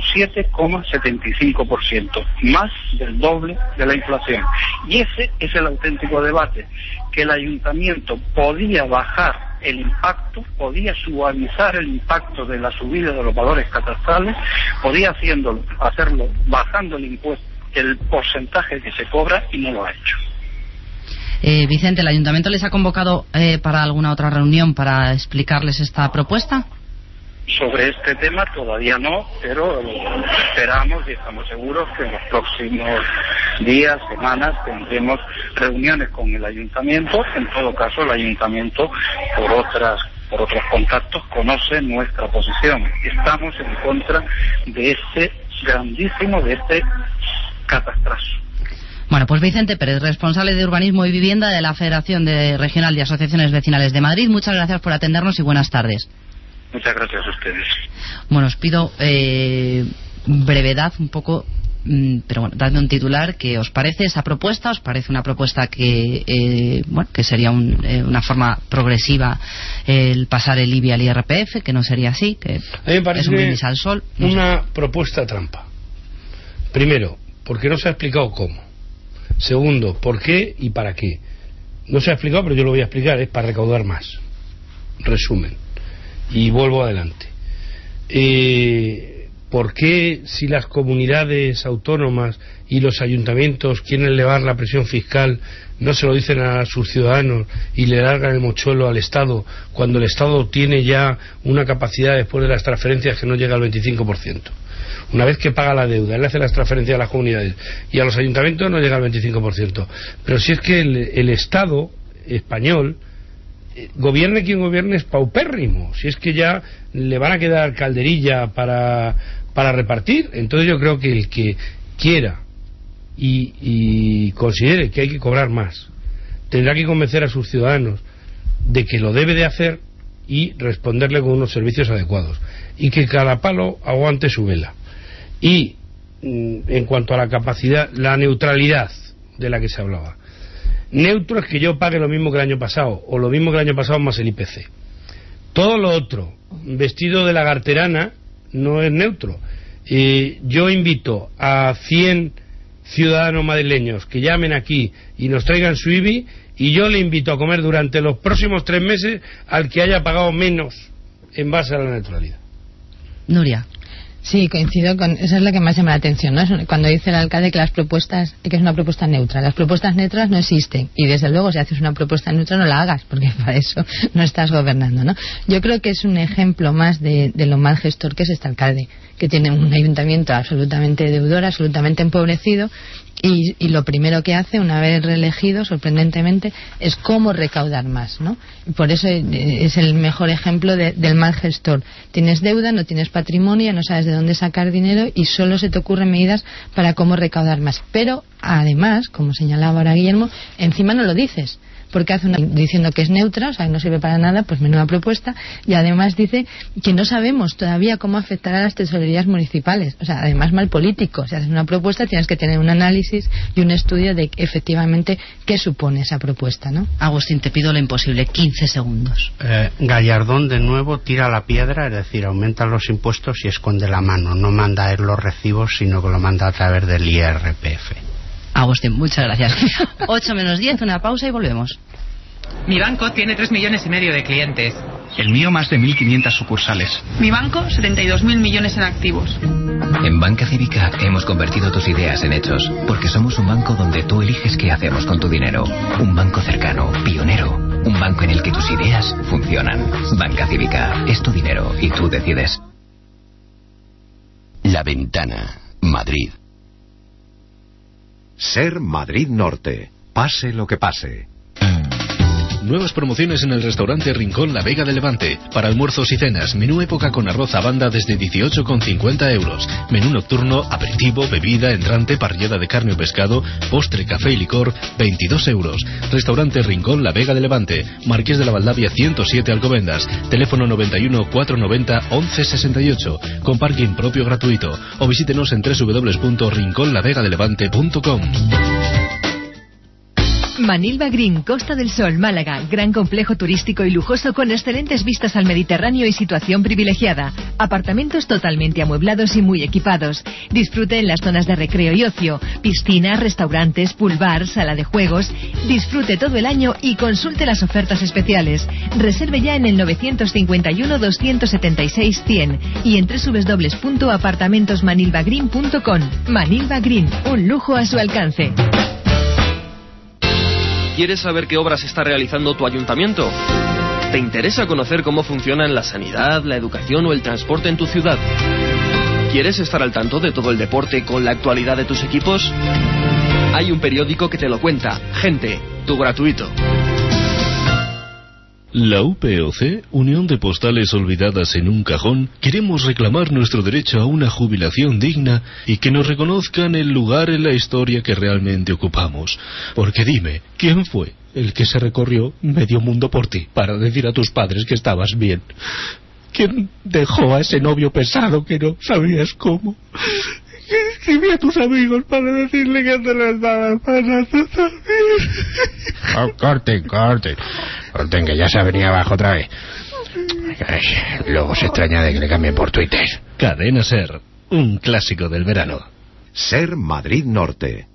7,75%, más del doble de la inflación. Y ese es el auténtico debate, que el ayuntamiento podía bajar el impacto, podía suavizar el impacto de la subida de los valores catastrales, podía hacerlo bajando el impuesto, el porcentaje que se cobra, y no lo ha hecho. Vicente, ¿el ayuntamiento les ha convocado para alguna otra reunión para explicarles esta propuesta? Sobre este tema todavía no, pero esperamos y estamos seguros que en los próximos días, semanas, tendremos reuniones con el ayuntamiento. En todo caso, el ayuntamiento, por otros contactos, conoce nuestra posición. Estamos en contra de este catastrazo. Bueno, pues Vicente Pérez, responsable de Urbanismo y Vivienda de la Federación Regional de Asociaciones Vecinales de Madrid, muchas gracias por atendernos y buenas tardes. Muchas gracias a ustedes. Bueno, os pido brevedad un poco, pero bueno, dadme un titular. ¿Qué os parece esa propuesta? ¿Os parece una propuesta que que sería una forma progresiva el pasar el IBI al IRPF, que no sería así, que a mí me parece es un brindis al sol? Una propuesta trampa. Primero, porque no se ha explicado cómo. Segundo, por qué y para qué. No se ha explicado, pero yo lo voy a explicar. Es para recaudar más. Resumen. Y vuelvo adelante. ¿Por qué, si las comunidades autónomas y los ayuntamientos quieren elevar la presión fiscal, no se lo dicen a sus ciudadanos y le largan el mochuelo al Estado, cuando el Estado tiene ya una capacidad después de las transferencias que no llega al 25%? Una vez que paga la deuda, él hace las transferencias a las comunidades y a los ayuntamientos no llega al 25%. Pero si es que el Estado español, gobierne quien gobierne, es paupérrimo. Si es que ya le van a quedar calderilla para repartir. Entonces yo creo que el que quiera y considere que hay que cobrar más tendrá que convencer a sus ciudadanos de que lo debe de hacer y responderle con unos servicios adecuados, y que cada palo aguante su vela. Y en cuanto a la capacidad, la neutralidad de la que se hablaba, neutro es que yo pague lo mismo que el año pasado, o lo mismo que el año pasado más el IPC. Todo lo otro, vestido de lagarterana, no es neutro. Yo invito a 100 ciudadanos madrileños que llamen aquí y nos traigan su IBI, y yo le invito a comer durante los próximos 3 meses al que haya pagado menos en base a la neutralidad. Nuria. Sí, coincido con... Eso es lo que más llama la atención, ¿no? Cuando dice el alcalde que las propuestas... que es una propuesta neutra. Las propuestas neutras no existen. Y desde luego, si haces una propuesta neutra, no la hagas, porque para eso no estás gobernando, ¿no? Yo creo que es un ejemplo más de lo mal gestor que es este alcalde, que tiene un ayuntamiento absolutamente deudor, absolutamente empobrecido, y lo primero que hace, una vez reelegido, sorprendentemente, es cómo recaudar más, ¿no? Por eso es el mejor ejemplo del mal gestor. Tienes deuda, no tienes patrimonio, no sabes de dónde sacar dinero y solo se te ocurren medidas para cómo recaudar más. Pero, además, como señalaba ahora Guillermo, encima no lo dices, porque hace diciendo que es neutra, o sea, que no sirve para nada, pues menuda propuesta, y además dice que no sabemos todavía cómo afectará a las tesorerías municipales. O sea, además mal político. Si haces una propuesta tienes que tener un análisis y un estudio de efectivamente qué supone esa propuesta, ¿no? Agustín, te pido lo imposible, 15 segundos. Gallardón de nuevo tira la piedra, es decir, aumenta los impuestos y esconde la mano. No manda a él los recibos, sino que lo manda a través del IRPF. Agustín, muchas gracias. 8 menos 10, una pausa y volvemos. Mi banco tiene 3,5 millones de clientes. El mío más de 1.500 sucursales. Mi banco, 72.000 millones en activos. En Banca Cívica hemos convertido tus ideas en hechos, porque somos un banco donde tú eliges qué hacemos con tu dinero. Un banco cercano, pionero. Un banco en el que tus ideas funcionan. Banca Cívica, es tu dinero y tú decides. La Ventana, Madrid. Ser Madrid Norte. Pase lo que pase. Nuevas promociones en el restaurante Rincón La Vega de Levante. Para almuerzos y cenas, menú época con arroz a banda desde 18,50 euros. Menú nocturno, aperitivo, bebida, entrante, parrillada de carne o pescado, postre, café y licor, 22 euros. Restaurante Rincón La Vega de Levante. Marqués de la Valdavia 107 Alcobendas. Teléfono 91 490 1168. Con parking propio gratuito. O visítenos en www.rinconlavegadelevante.com. Manilva Green, Costa del Sol, Málaga. Gran complejo turístico y lujoso con excelentes vistas al Mediterráneo y situación privilegiada. Apartamentos totalmente amueblados y muy equipados. Disfrute en las zonas de recreo y ocio. Piscinas, restaurantes, pool bar, sala de juegos. Disfrute todo el año y consulte las ofertas especiales. Reserve ya en el 951 276 100 y en www.apartamentosmanilvagreen.com. Manilva Green, un lujo a su alcance. ¿Quieres saber qué obras está realizando tu ayuntamiento? ¿Te interesa conocer cómo funcionan la sanidad, la educación o el transporte en tu ciudad? ¿Quieres estar al tanto de todo el deporte con la actualidad de tus equipos? Hay un periódico que te lo cuenta. Gente, tu gratuito. La UPOC, Unión de Postales Olvidadas en un Cajón, queremos reclamar nuestro derecho a una jubilación digna y que nos reconozcan el lugar en la historia que realmente ocupamos. Porque dime, ¿quién fue el que se recorrió medio mundo por ti para decir a tus padres que estabas bien? ¿Quién dejó a ese novio pesado que no sabías cómo? ¿Quién escribía a tus amigos para decirle que te las daban para hacer bien? Oh, corten, que ya se ha venido abajo otra vez. Ay, luego se extraña de que le cambien por Twitter. Cadena Ser, un clásico del verano. Ser Madrid Norte.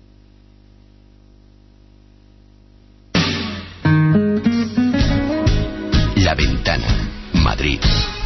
La Ventana, Madrid.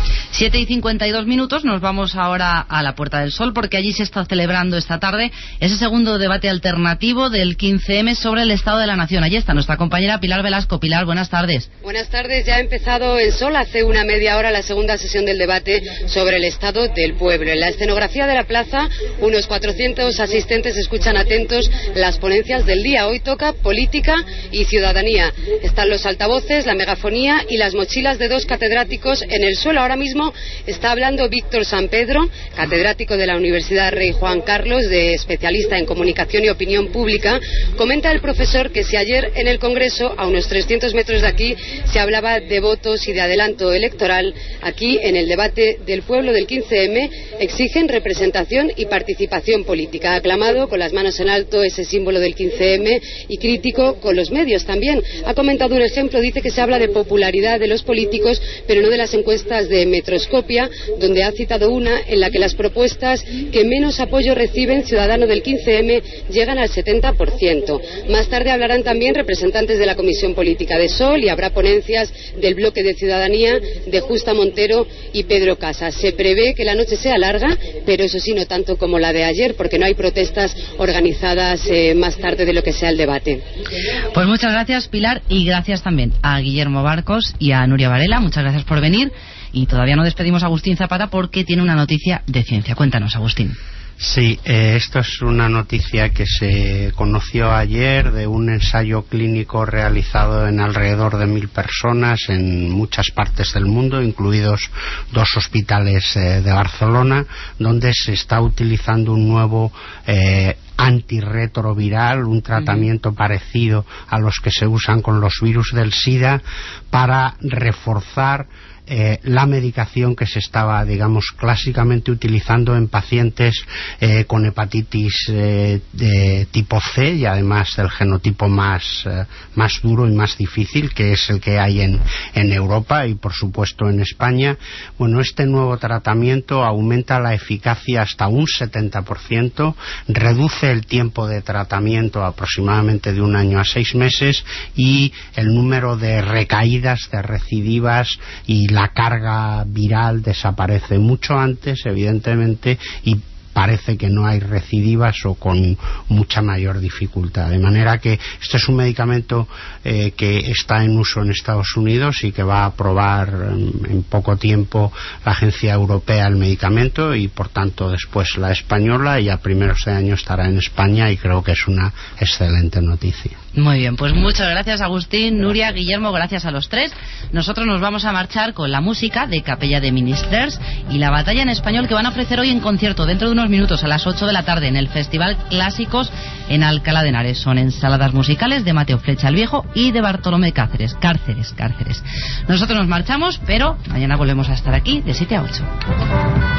7:52, nos vamos ahora a la Puerta del Sol porque allí se está celebrando esta tarde ese segundo debate alternativo del 15M sobre el Estado de la Nación. Allí está nuestra compañera Pilar Velasco. Pilar, buenas tardes. Buenas tardes, ya ha empezado el Sol hace una media hora la segunda sesión del debate sobre el Estado del Pueblo. En la escenografía de la plaza, unos 400 asistentes escuchan atentos las ponencias del día. Hoy toca política y ciudadanía. Están los altavoces, la megafonía y las mochilas de dos catedráticos en el suelo. Ahora mismo está hablando Víctor Sampedro, catedrático de la Universidad Rey Juan Carlos, especialista en comunicación y opinión pública. Comenta el profesor que si ayer en el Congreso, a unos 300 metros de aquí, se hablaba de votos y de adelanto electoral, aquí en el debate del pueblo del 15M exigen representación y participación política. Ha aclamado con las manos en alto ese símbolo del 15M y crítico con los medios también. Ha comentado un ejemplo, dice que se habla de popularidad de los políticos, pero no de las encuestas de Metroscopia, donde ha citado una en la que las propuestas que menos apoyo reciben ciudadano del 15M llegan al 70%. Más tarde hablarán también representantes de la Comisión Política de Sol y habrá ponencias del Bloque de Ciudadanía de Justa Montero y Pedro Casas. Se prevé que la noche sea larga, pero eso sí, no tanto como la de ayer, porque no hay protestas organizadas más tarde de lo que sea el debate. Pues muchas gracias, Pilar, y gracias también a Guillermo Barcos y a Nuria Varela. Muchas gracias por venir. Y todavía no despedimos a Agustín Zapata porque tiene una noticia de ciencia. Cuéntanos, Agustín. Sí, esto es una noticia que se conoció ayer de un ensayo clínico realizado en alrededor de 1.000 personas en muchas partes del mundo, incluidos 2 hospitales de Barcelona, donde se está utilizando un nuevo antirretroviral, un tratamiento parecido a los que se usan con los virus del SIDA para reforzar la medicación que se estaba, digamos, clásicamente utilizando en pacientes con hepatitis de tipo C, y además del genotipo más duro y más difícil, que es el que hay en Europa y por supuesto en España. Bueno, este nuevo tratamiento aumenta la eficacia hasta un 70%, reduce el tiempo de tratamiento aproximadamente de 1 año a 6 meses, y el número de recaídas, de recidivas y la carga viral desaparece mucho antes, evidentemente, y parece que no hay recidivas o con mucha mayor dificultad. De manera que este es un medicamento que está en uso en Estados Unidos y que va a aprobar en poco tiempo la Agencia Europea del Medicamento, y por tanto después la española, y a primeros de año estará en España, y creo que es una excelente noticia. Muy bien, pues muchas gracias Agustín, Nuria, Guillermo, gracias a los tres. Nosotros nos vamos a marchar con la música de Capella de Ministers y la batalla en español que van a ofrecer hoy en concierto dentro de unos minutos a las 8 de la tarde en el Festival Clásicos en Alcalá de Henares. Son ensaladas musicales de Mateo Flecha el Viejo y de Bartolomé Cárceres. Nosotros nos marchamos, pero mañana volvemos a estar aquí de 7 a 8.